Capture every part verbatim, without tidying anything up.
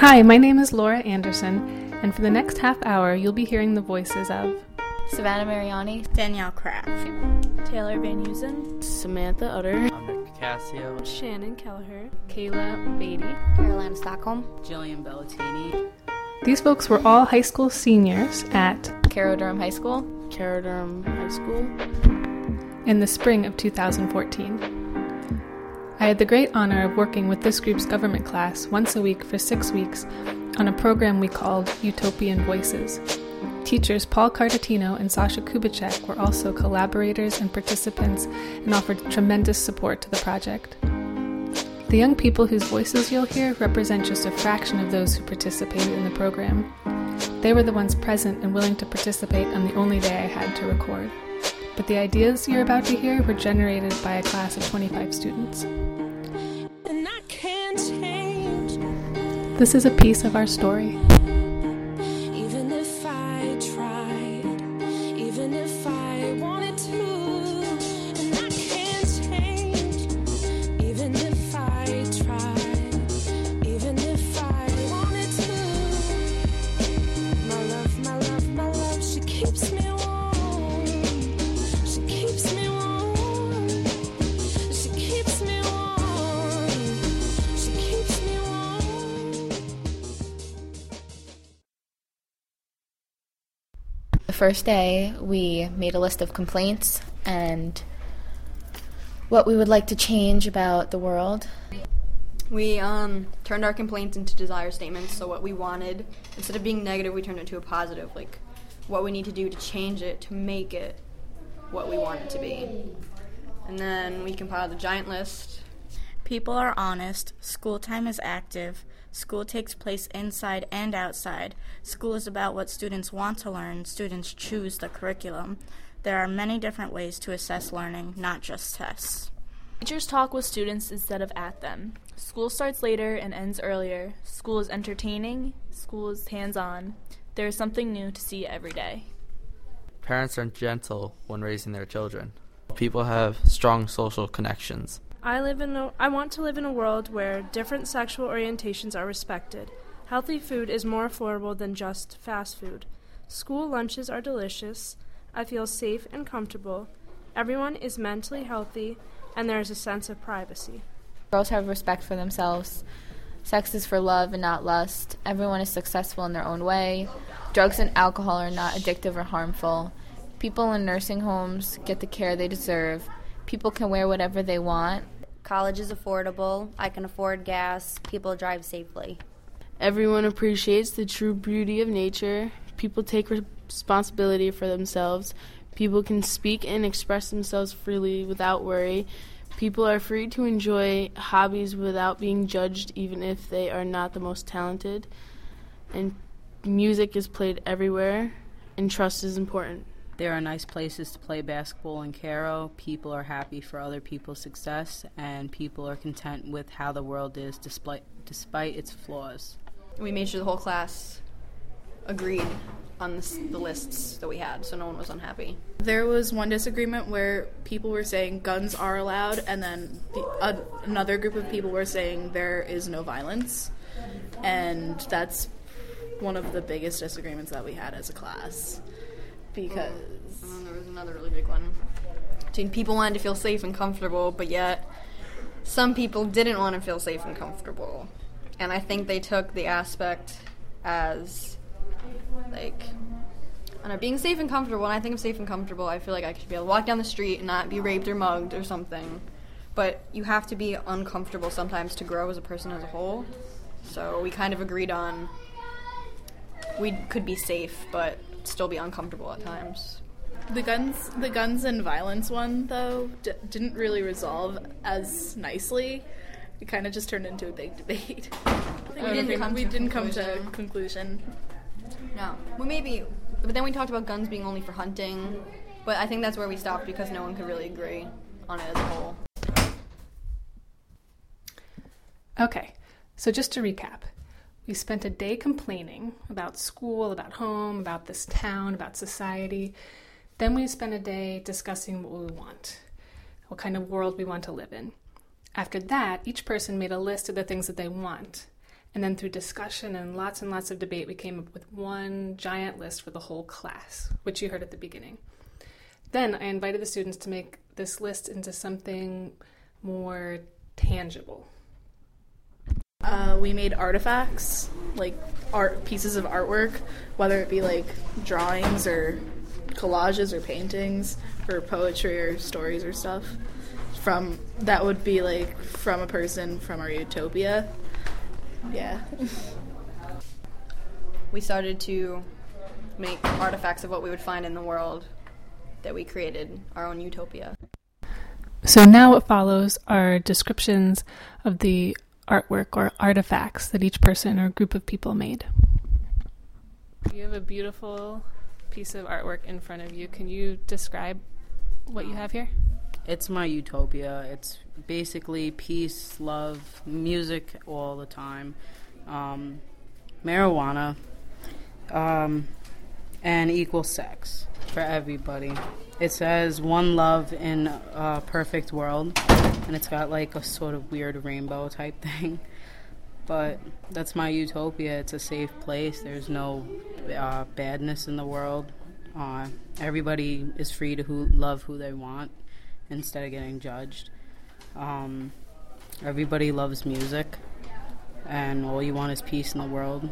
Hi, my name is Laura Anderson, and for the next half hour, you'll be hearing the voices of Savannah Mariani, Danielle Kraft, Taylor Van Heusen, Samantha Utter, Nick Cassio, Shannon Kelleher, Kayla Beatty, Caroline Stockholm, Jillian Bellatini. These folks were all high school seniors at Caro Durham High School, Caro Durham High School, in the spring of two thousand fourteen. I had the great honor of working with this group's government class once a week for six weeks on a program we called Utopian Voices. Teachers Paul Cartatino and Sasha Kubicek were also collaborators and participants and offered tremendous support to the project. The young people whose voices you'll hear represent just a fraction of those who participated in the program. They were the ones present and willing to participate on the only day I had to record. But the ideas you're about to hear were generated by a class of twenty-five students. And I can't change. This is a piece of our story. Even if I tried, even if I wanted to, and I can't change. Even if I tried, even if I wanted to. My love, my love, my love, she keeps me warm. The first day, we made a list of complaints and what we would like to change about the world. We um, turned our complaints into desire statements, so what we wanted, instead of being negative, we turned it into a positive, like what we need to do to change it, to make it what we want it to be. And then we compiled a giant list. People are honest, school time is active, school takes place inside and outside, school is about what students want to learn, students choose the curriculum. There are many different ways to assess learning, not just tests. Teachers talk with students instead of at them. School starts later and ends earlier. School is entertaining. School is hands-on. There is something new to see every day. Parents are gentle when raising their children. People have strong social connections. I live in a, I want to live in a world where different sexual orientations are respected. Healthy food is more affordable than just fast food. School lunches are delicious. I feel safe and comfortable. Everyone is mentally healthy, and there is a sense of privacy. Girls have respect for themselves. Sex is for love and not lust. Everyone is successful in their own way. Drugs and alcohol are not addictive or harmful. People in nursing homes get the care they deserve. People can wear whatever they want. College is affordable. I can afford gas. People drive safely. Everyone appreciates the true beauty of nature. People take responsibility for themselves. People can speak and express themselves freely without worry. People are free to enjoy hobbies without being judged, even if they are not the most talented. And music is played everywhere, and trust is important. There are nice places to play basketball in Caro. People are happy for other people's success, and people are content with how the world is despite, despite its flaws. We made sure the whole class agreed on this, the lists that we had, so no one was unhappy. There was one disagreement where people were saying guns are allowed, and then the, uh, another group of people were saying there is no violence, and that's one of the biggest disagreements that we had as a class. Because oh, and there was another really big one. People wanted to feel safe and comfortable, but yet some people didn't want to feel safe and comfortable. And I think they took the aspect as, like, I don't know, being safe and comfortable. When I think of safe and comfortable, I feel like I should be able to walk down the street and not be raped or mugged or something. But you have to be uncomfortable sometimes to grow as a person as a whole. So we kind of agreed on we could be safe, but still be uncomfortable at times. The guns, the guns and violence one, though, d- didn't really resolve as nicely. It kind of just turned into a big debate. We didn't come we to didn't come to conclusion. a conclusion. No. Well, maybe, but then we talked about guns being only for hunting, but I think that's where we stopped because no one could really agree on it as a whole. Okay, so just to recap. We spent a day complaining about school, about home, about this town, about society. Then we spent a day discussing what we want, what kind of world we want to live in. After that, each person made a list of the things that they want. And then through discussion and lots and lots of debate, we came up with one giant list for the whole class, which you heard at the beginning. Then I invited the students to make this list into something more tangible. Uh, we made artifacts, like art pieces of artwork, whether it be like drawings or collages or paintings or poetry or stories or stuff. From that would be like from a person from our utopia. Yeah. We started to make artifacts of what we would find in the world that we created, our own utopia. So now what follows are descriptions of the artwork or artifacts that each person or group of people made. You have a beautiful piece of artwork in front of you. Can you describe what you have here? It's my utopia. It's basically peace, love, music all the time, um, marijuana, um, and equal sex for everybody. It says one love in a perfect world, and it's got like a sort of weird rainbow type thing. But that's my utopia. It's a safe place. There's no uh, badness in the world. Uh, everybody is free to who, love who they want instead of getting judged. Um, everybody loves music, and all you want is peace in the world.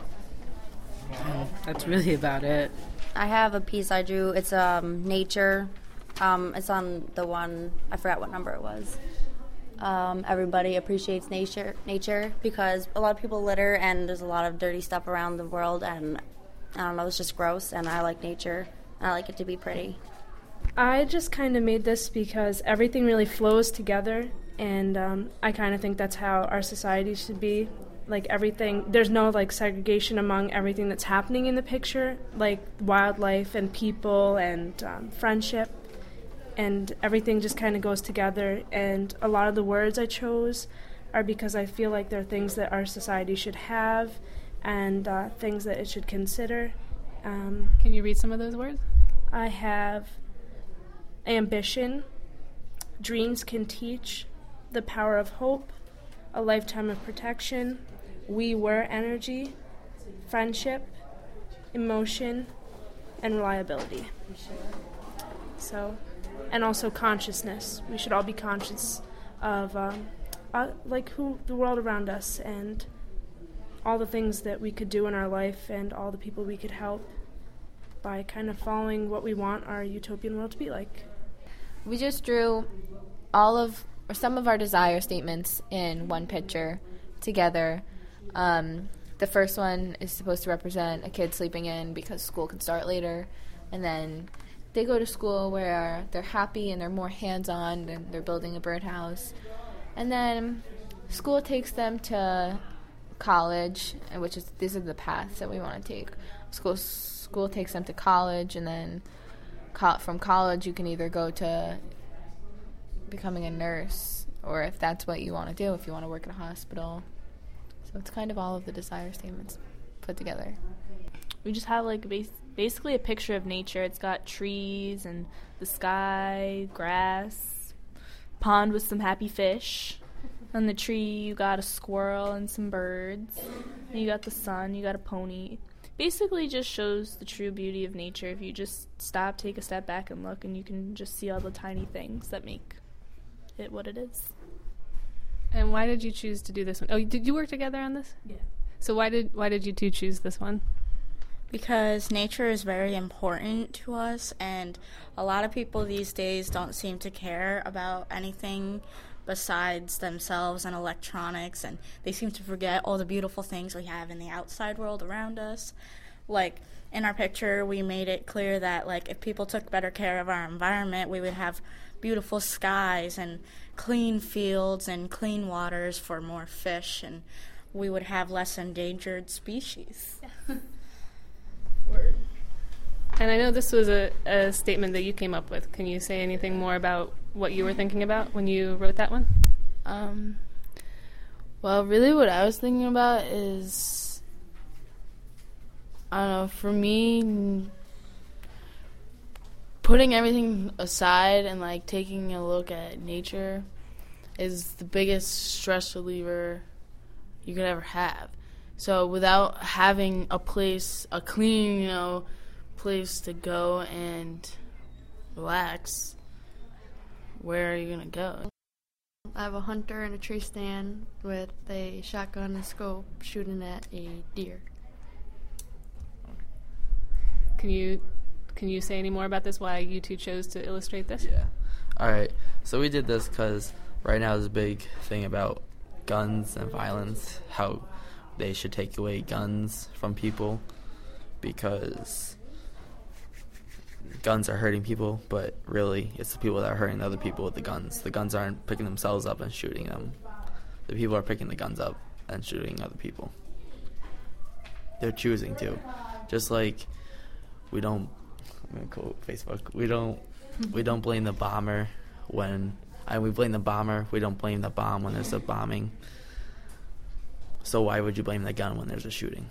And that's really about it. I have a piece I drew. It's um, nature. Um, it's on the one, I forgot what number it was. Um, everybody appreciates nature, nature because a lot of people litter and there's a lot of dirty stuff around the world, and I don't know, it's just gross, and I like nature, and I like it to be pretty. I just kind of made this because everything really flows together, and um, I kind of think that's how our society should be. Like everything, there's no like segregation among everything that's happening in the picture, like wildlife and people and um, friendship, and everything just kind of goes together. And a lot of the words I chose are because I feel like they're things that our society should have and uh, things that it should consider. Um, Can you read some of those words? I have ambition, dreams can teach, the power of hope, a lifetime of protection, we were energy, friendship, emotion, and reliability. So, and also consciousness. We should all be conscious of um, uh, like who the world around us and all the things that we could do in our life and all the people we could help by kind of following what we want our utopian world to be like. We just drew all of, or some of our desire statements in one picture together. Um, the first one is supposed to represent a kid sleeping in because school can start later. And then they go to school where they're happy and they're more hands-on and they're building a birdhouse. And then school takes them to college, which is, these are the paths that we want to take. School, school takes them to college, and then co- from college you can either go to becoming a nurse, or if that's what you want to do, if you want to work in a hospital. So it's kind of all of the desire statements put together. We just have like bas- basically a picture of nature. It's got trees and the sky, grass, pond with some happy fish. On the tree you got a squirrel and some birds. And you got the sun, you got a pony. Basically just shows the true beauty of nature if you just stop, take a step back and look, and you can just see all the tiny things that make it what it is. And why did you choose to do this one? Oh, did you work together on this? Yeah. So why did why did you two choose this one? Because nature is very important to us, and a lot of people these days don't seem to care about anything besides themselves and electronics, and they seem to forget all the beautiful things we have in the outside world around us. Like, in our picture, we made it clear that, like, if people took better care of our environment, we would have beautiful skies and clean fields and clean waters for more fish, and we would have less endangered species. Word. And I know this was a, a statement that you came up with. Can you say anything more about what you were thinking about when you wrote that one? Um, well, really what I was thinking about is, I don't know, for me, putting everything aside and, like, taking a look at nature is the biggest stress reliever you could ever have. So without having a place, a clean, you know, place to go and relax, where are you going to go? I have a hunter in a tree stand with a shotgun and scope shooting at a deer. Can you can you say any more about this, why you two chose to illustrate this? Yeah. All right. So we did this because right now there's a big thing about guns and violence, how they should take away guns from people because guns are hurting people, but really it's the people that are hurting the other people with the guns. The guns aren't picking themselves up and shooting them. The people are picking the guns up and shooting other people. They're choosing to. Just like we don't, I'm going to quote Facebook, we don't, we don't blame the bomber when, I we blame the bomber, we don't blame the bomb when there's a bombing. So why would you blame the gun when there's a shooting?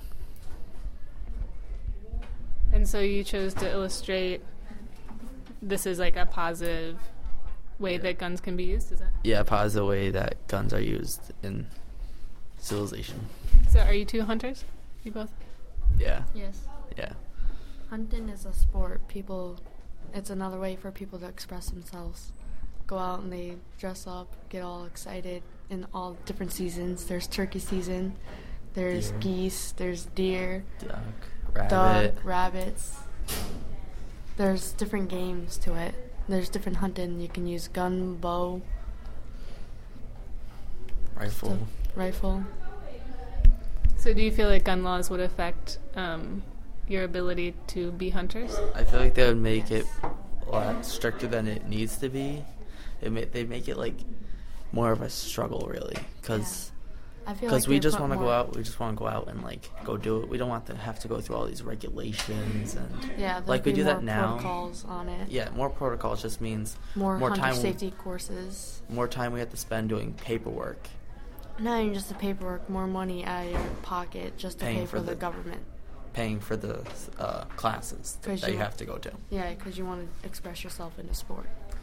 And so you chose to illustrate this is like a positive way Yeah. that guns can be used, is that? Yeah, a positive way that guns are used in civilization. So are you two hunters? You both? Yeah. Yes. Yeah. Hunting is a sport. People, it's another way for people to express themselves. Go out and they dress up, get all excited in all different seasons. There's turkey season, there's Deer. geese, there's deer, Duck, rabbit. duck, rabbits. There's different games to it. There's different hunting. You can use gun, bow, Rifle. stuff, rifle. So do you feel like gun laws would affect um, your ability to be hunters? I feel like they would make it a lot stricter than it needs to be. It ma- they make it like more of a struggle, really, because I feel because like we they just put want to go more- out. We just want to go out and like go do it. We don't want to have to go through all these regulations and Yeah, there'd like we be do more that now. protocols on it. Yeah, more protocols just means More, more hunter time. safety courses. More time we have to spend doing paperwork, Not even just the paperwork, more money out of your pocket just to Paying pay for for the the- government. paying for the uh, classes 'Cause that you you- have to go to. Yeah, because you want to express yourself in a sport.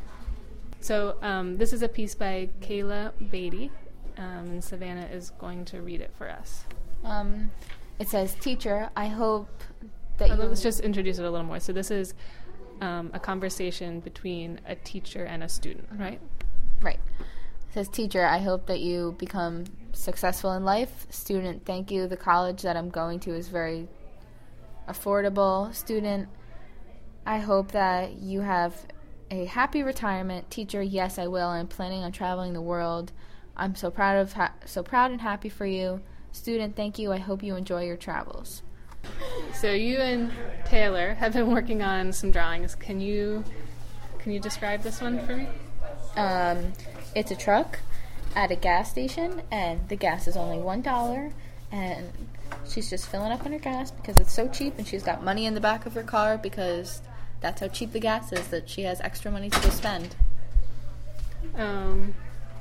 So um, this is a piece by Kayla Beatty, um, and Savannah is going to read it for us. Um, it says, "Teacher, I hope that Uh, you..." let's just introduce it a little more. So this is um, a conversation between a teacher and a student, right? Right. It says, "Teacher, I hope that you become successful in life. Student, thank you. The college that I'm going to is very affordable. Student, I hope that you have a happy retirement. Teacher, yes, I will. I'm planning on traveling the world. I'm so proud of ha- so proud and happy for you. Student, thank you. I hope you enjoy your travels." So you and Taylor have been working on some drawings. Can you can you describe this one for me? Um, it's a truck at a gas station, and the gas is only one dollar, and she's just filling up on her gas because it's so cheap, and she's got money in the back of her car because that's how cheap the gas is, that she has extra money to go spend. Um,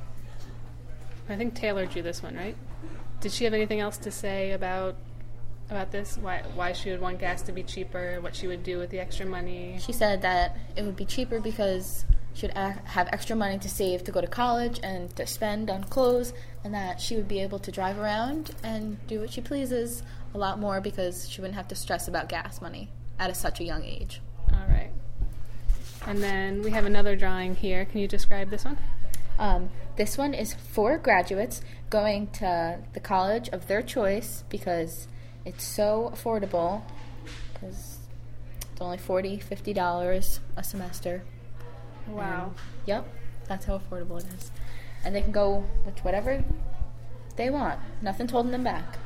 I think Taylor drew this one, right? Did she have anything else to say about about this? Why why she would want gas to be cheaper? What she would do with the extra money? She said that it would be cheaper because she would a- have extra money to save to go to college and to spend on clothes, and that she would be able to drive around and do what she pleases a lot more because she wouldn't have to stress about gas money at a, such a young age. All right. And then we have another drawing here. Can you describe this one? Um, this one is for graduates going to the college of their choice because it's so affordable, because it's only forty dollars, fifty dollars a semester. Wow. And, yep, that's how affordable it is. And they can go with whatever they want. Nothing's holding them back.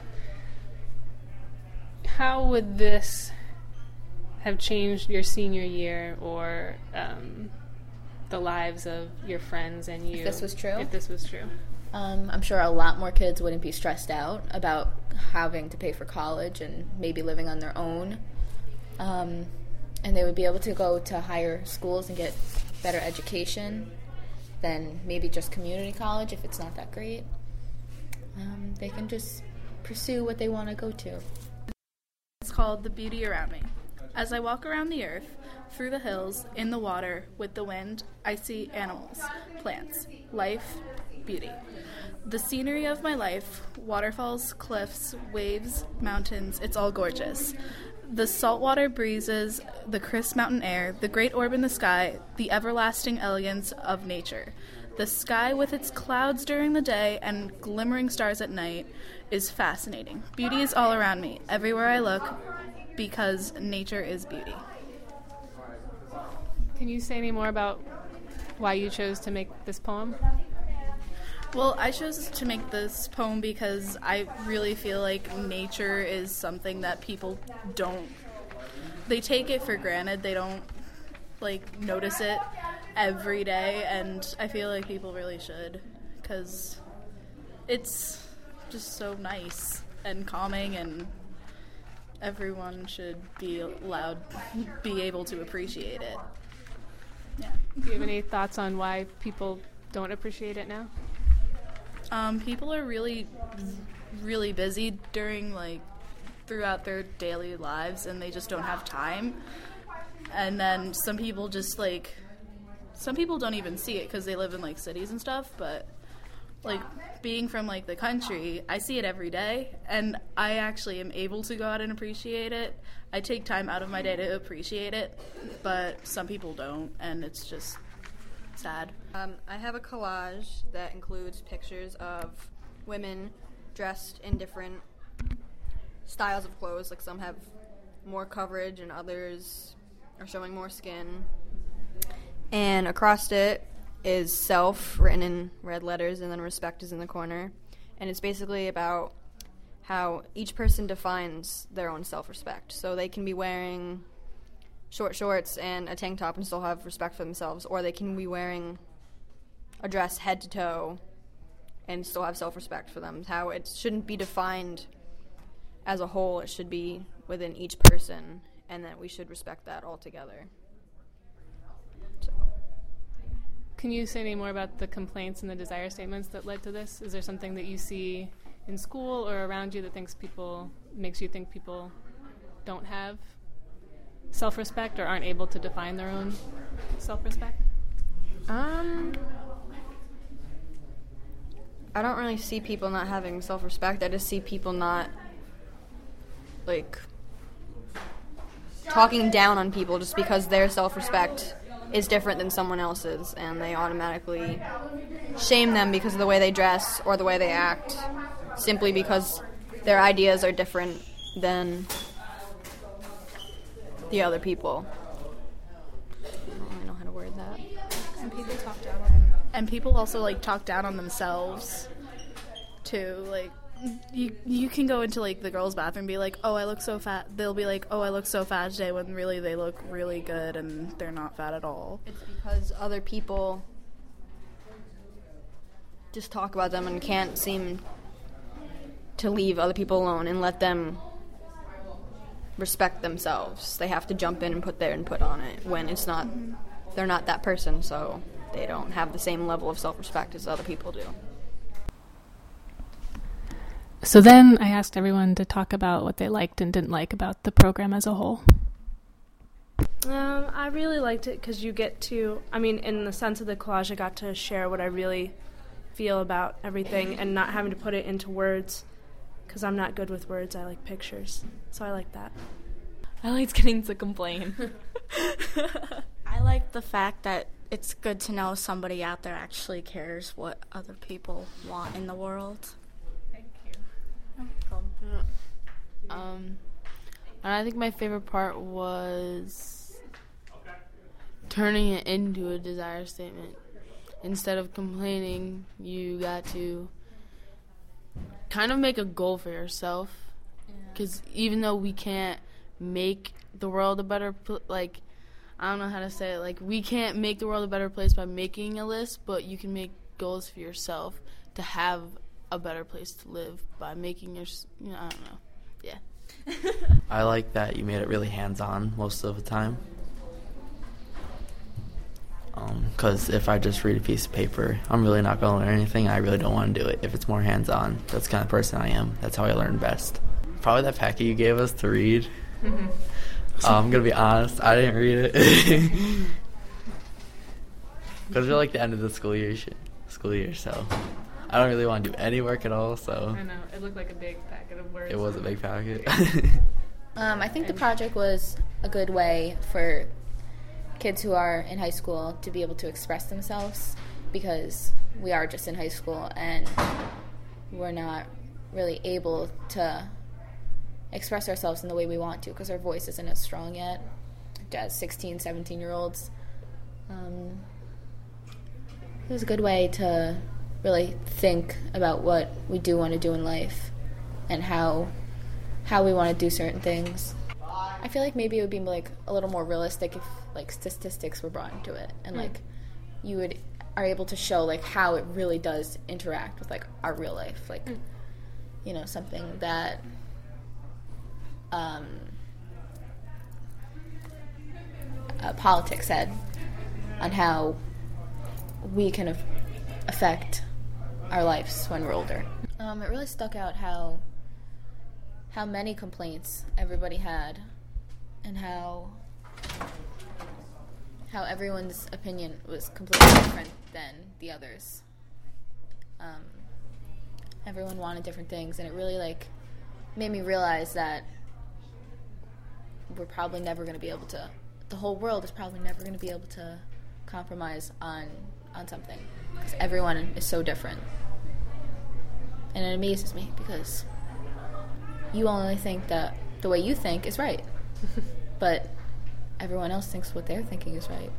How would this have changed your senior year or um, the lives of your friends and you? If this was true? If this was true. Um, I'm sure a lot more kids wouldn't be stressed out about having to pay for college and maybe living on their own. Um, and they would be able to go to higher schools and get better education than maybe just community college if it's not that great. Um, they can just pursue what they want to go to. It's called The Beauty Around Me. As I walk around the earth, through the hills, in the water, with the wind, I see animals, plants, life, beauty. The scenery of my life, waterfalls, cliffs, waves, mountains, it's all gorgeous. The saltwater breezes, the crisp mountain air, the great orb in the sky, the everlasting elegance of nature. The sky with its clouds during the day and glimmering stars at night is fascinating. Beauty is all around me, everywhere I look, because nature is beauty. Can you say any more about why you chose to make this poem? Well, I chose to make this poem because I really feel like nature is something that people don't, they take it for granted. They don't, like, notice it every day, and I feel like people really should, because it's just so nice and calming, and everyone should be allowed, be able to appreciate it. Yeah. Do you have any thoughts on why people don't appreciate it now? Um, people are really, really busy during, like, throughout their daily lives, and they just don't have time. And then some people just, like, some people don't even see it because they live in, like, cities and stuff, but, like, being from, like, the country, I see it every day, and I actually am able to go out and appreciate it. I take time out of my day to appreciate it, but some people don't, and it's just sad. Um, I have a collage that includes pictures of women dressed in different styles of clothes. Like, some have more coverage and others are showing more skin. And across it is self written in red letters, and then respect is in the corner. And it's basically about how each person defines their own self-respect. So they can be wearing short shorts and a tank top and still have respect for themselves, or they can be wearing a dress head to toe and still have self-respect for them. How it shouldn't be defined as a whole, it should be within each person, and that we should respect that altogether. So. Can you say any more about the complaints and the desire statements that led to this? Is there something that you see in school or around you that thinks people makes you think people don't have self-respect or aren't able to define their own self-respect? Um, I don't really see people not having self-respect. I just see people not, like, talking down on people just because their self-respect is different than someone else's, and they automatically shame them because of the way they dress or the way they act, simply because their ideas are different than the other people. I don't really know how to word that. And people talk down on them. And people also, like, talk down on themselves, too. Like, you you can go into, like, the girls' bathroom and be like, oh, I look so fat. They'll be like, oh, I look so fat today, when really they look really good and they're not fat at all. It's because other people just talk about them and can't seem to leave other people alone and let them respect themselves. They have to jump in and put their input on it when it's not, they're not that person, so they don't have the same level of self-respect as other people do. So then I asked everyone to talk about what they liked and didn't like about the program as a whole. Um, I really liked it because you get to, I mean, in the sense of the collage, I got to share what I really feel about everything and not having to put it into words, because I'm not good with words. I like pictures, so I like that. I liked getting to complain. I like the fact that it's good to know somebody out there actually cares what other people want in the world. Thank you. Um, and I think my favorite part was turning it into a desire statement. Instead of complaining, you got to kind of make a goal for yourself. Because yeah. even though we can't make the world a better, pl- like, I don't know how to say it, like, we can't make the world a better place by making a list, but you can make goals for yourself to have a better place to live by making your, you know, I don't know. Yeah. I like that you made it really hands-on most of the time. Because um, if I just read a piece of paper, I'm really not going to learn anything. I really don't want to do it. If it's more hands-on, that's the kind of person I am. That's how I learn best. Probably that packet you gave us to read. Mm-hmm. uh, I'm going to be honest, I didn't read it. Because we're like the end of the school year, school year, so I don't really want to do any work at all, so. I know, it looked like a big packet of words. It was a big packet. um, I think the project was a good way for kids who are in high school to be able to express themselves, because we are just in high school and we're not really able to express ourselves in the way we want to because our voice isn't as strong yet as sixteen, seventeen year olds. Um, it was a good way to really think about what we do want to do in life and how how we want to do certain things. I feel like maybe it would be like a little more realistic if like statistics were brought into it and like you would are able to show like how it really does interact with like our real life, like mm. you know, something that um, uh, politics said on how we can af- affect our lives when we're older. Um, it really stuck out how how many complaints everybody had and how how everyone's opinion was completely different than the others. Um, everyone wanted different things, and it really like made me realize that we're probably never going to be able to, the whole world is probably never going to be able to compromise on on something, because everyone is so different. And it amazes me because you only think that the way you think is right, but everyone else thinks what they're thinking is right.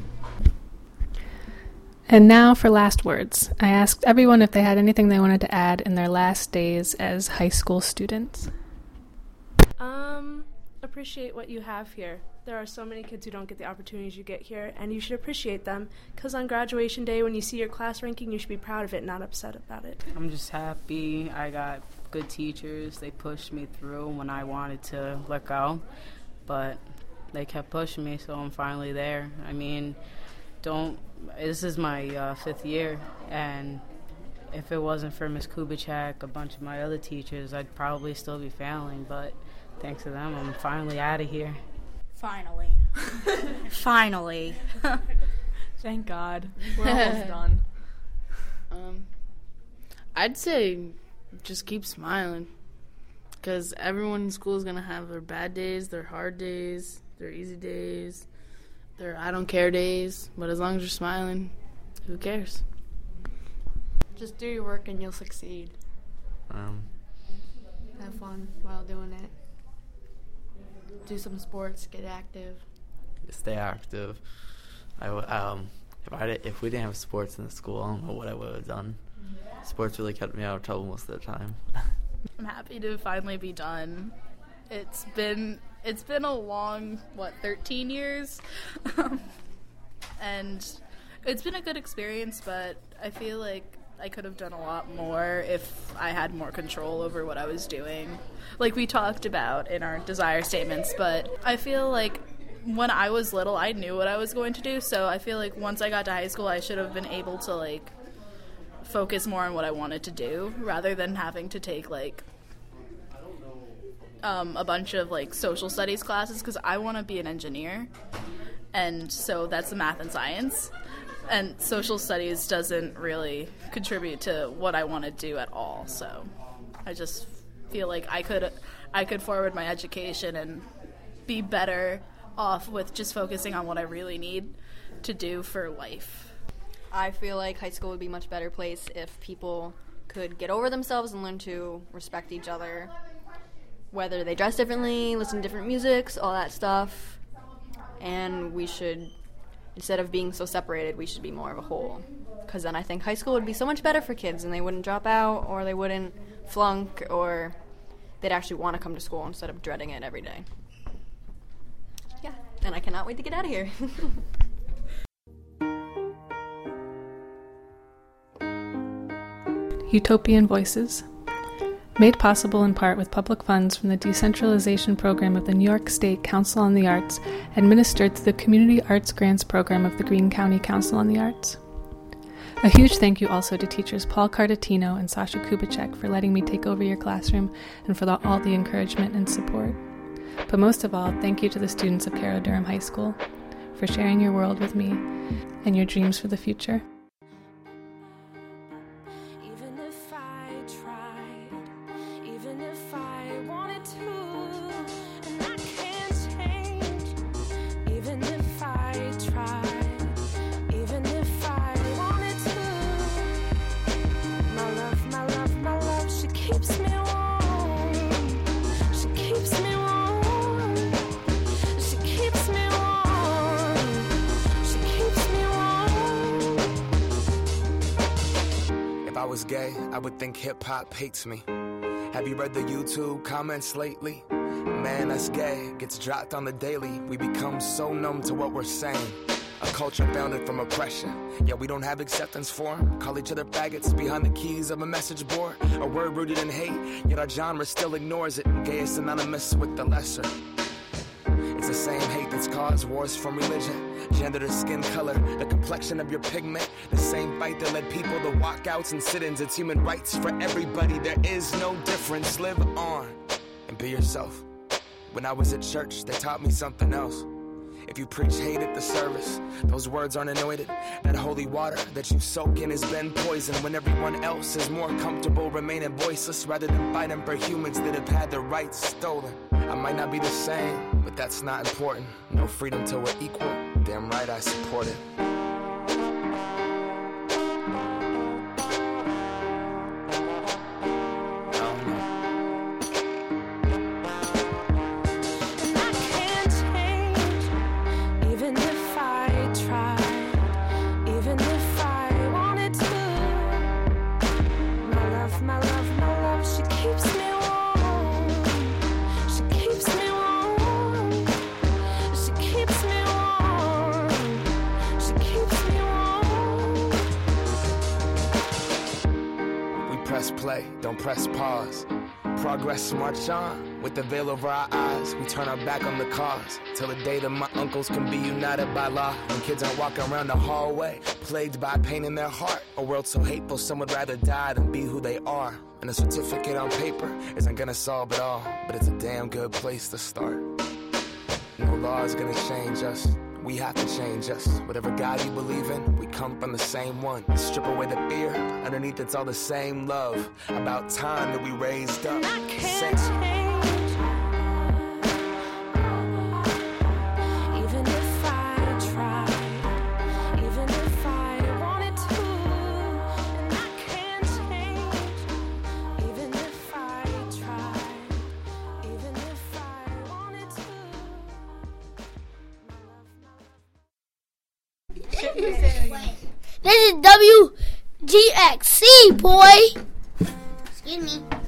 And now for last words. I asked everyone if they had anything they wanted to add in their last days as high school students. Um, appreciate what you have here. There are so many kids who don't get the opportunities you get here, and you should appreciate them, because on graduation day, when you see your class ranking, you should be proud of it, not upset about it. I'm just happy I got good teachers. They pushed me through when I wanted to let go, but they kept pushing me, so I'm finally there. I mean, don't, this is my uh, fifth year, and if it wasn't for Miss Kubicek, a bunch of my other teachers, I'd probably still be failing, but thanks to them, I'm finally out of here. Finally. Finally. Thank God. We're almost done. Um, I'd say just keep smiling, because everyone in school is going to have their bad days, their hard days, their easy days, their I don't care days, but as long as you're smiling, who cares? Just do your work and you'll succeed. Um, Have fun while doing it. Do some sports, get active. Stay active. I w- um, if I did, if we didn't have sports in the school, I don't know what I would have done. Sports really kept me out of trouble most of the time. I'm happy to finally be done. It's been it's been a long, what, thirteen years? And it's been a good experience, but I feel like I could have done a lot more if I had more control over what I was doing, like we talked about in our desire statements. But I feel like when I was little, I knew what I was going to do, so I feel like once I got to high school, I should have been able to, like, focus more on what I wanted to do, rather than having to take, like, um, a bunch of, like, social studies classes, because I want to be an engineer, and so that's the math and science. And social studies doesn't really contribute to what I want to do at all. So I just feel like I could I could forward my education and be better off with just focusing on what I really need to do for life. I feel like high school would be a much better place if people could get over themselves and learn to respect each other, whether they dress differently, listen to different musics, all that stuff. And we should, instead of being so separated, we should be more of a whole. Because then I think high school would be so much better for kids, and they wouldn't drop out, or they wouldn't flunk, or they'd actually want to come to school instead of dreading it every day. Yeah, and I cannot wait to get out of here. Utopian Voices. Made possible in part with public funds from the Decentralization Program of the New York State Council on the Arts, administered through the Community Arts Grants Program of the Greene County Council on the Arts. A huge thank you also to teachers Paul Cardatino and Sasha Kubicek for letting me take over your classroom and for the, all the encouragement and support. But most of all, thank you to the students of Carroll Durham High School for sharing your world with me and your dreams for the future. Even was gay, I would think hip-hop hates me. Have you read the YouTube comments lately? Man, that's gay, gets dropped on the daily. We become so numb to what we're saying. A culture founded from oppression, yet we don't have acceptance for 'em. Call each other faggots behind the keys of a message board. A word rooted in hate, yet our genre still ignores it. Gay is synonymous with the lesser. It's the same hate that's caused wars from religion, gender to skin color, the complexion of your pigment. The same fight that led people to walkouts and sit-ins. It's human rights for everybody. There is no difference. Live on and be yourself. When I was at church, they taught me something else. If you preach hate at the service, those words aren't anointed. That holy water that you soak in has been poisoned. When everyone else is more comfortable remaining voiceless rather than fighting for humans that have had their rights stolen. I might not be the same, but that's not important. No freedom till we're equal. Damn right I support it. Press play, don't press pause. Progress march on, with the veil over our eyes. We turn our back on the cause, till the day that my uncles can be united by law. When kids aren't walking around the hallway, plagued by pain in their heart. A world so hateful, some would rather die than be who they are. And a certificate on paper isn't gonna solve it all, but it's a damn good place to start. No law is gonna change us. We have to change us. Whatever God you believe in, we come from the same one. Strip away the fear, underneath it's all the same love. About time that we raised up. Same. This is W G X C, boy.